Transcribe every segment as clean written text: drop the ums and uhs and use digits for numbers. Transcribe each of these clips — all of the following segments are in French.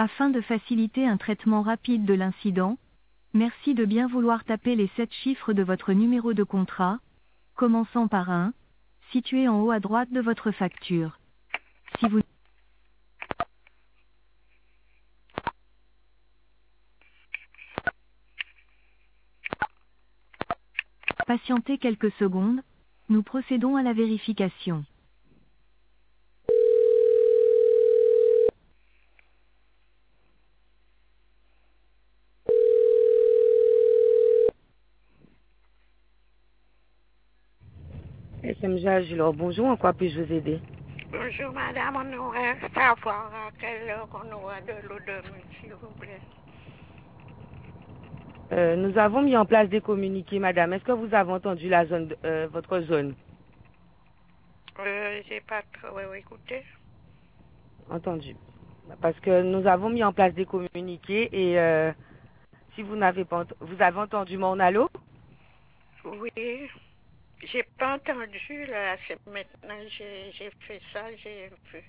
Afin de faciliter un traitement rapide de l'incident, merci de bien vouloir taper les 7 chiffres de votre numéro de contrat, commençant par 1, situé en haut à droite de votre facture. Si vous patientez quelques secondes, nous procédons à la vérification. SMG Agilor, bonjour, en quoi puis-je vous aider? Bonjour madame, on aurait savoir à quelle heure on aura de l'eau demain, s'il vous plaît. Nous avons mis en place des communiqués, madame. Est-ce que vous avez entendu votre zone? J'ai pas trop écouté. Entendu. Parce que nous avons mis en place des communiqués et si vous n'avez pas vous avez entendu mon allô? Oui, j'ai pas entendu là, c'est maintenant j'ai fait ça, j'ai vu.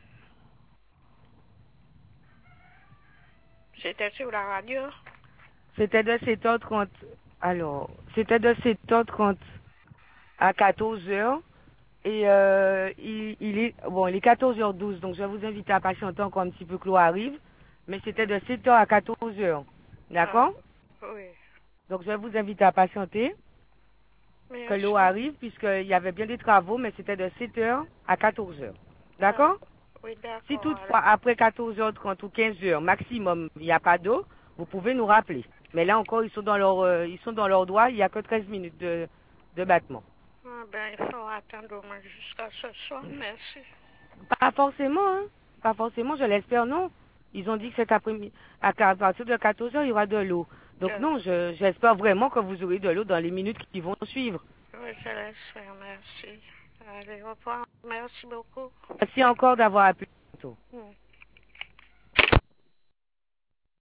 C'était sur la radio? C'était de 7h30. Alors, c'était de 7h30 à 14h. Et il est 14h12, donc je vais vous inviter à patienter encore un petit peu que l'eau arrive. Mais c'était de 7h à 14h. Ah, D'accord? oui. Donc je vais vous inviter à patienter que l'eau Merci. arrive, puisqu'il y avait bien des travaux, mais c'était de 7h à 14h. Ah, D'accord? oui, Si d'accord. toutefois, après 14h30 ou 15h maximum, il n'y a pas d'eau, vous pouvez nous rappeler. Mais là encore, ils sont dans leur droit, il n'y a que 13 minutes de battement. Ah, ben, il faut attendre au moins jusqu'à ce soir, merci. Pas forcément, hein. Pas forcément, je l'espère, non. Ils ont dit que cet après-midi, à partir de 14h, il y aura de l'eau. Donc non, j'espère vraiment que vous aurez de l'eau dans les minutes qui vont suivre. Oui, je laisse faire, merci. Allez, au revoir. Merci beaucoup. Merci encore d'avoir appelé.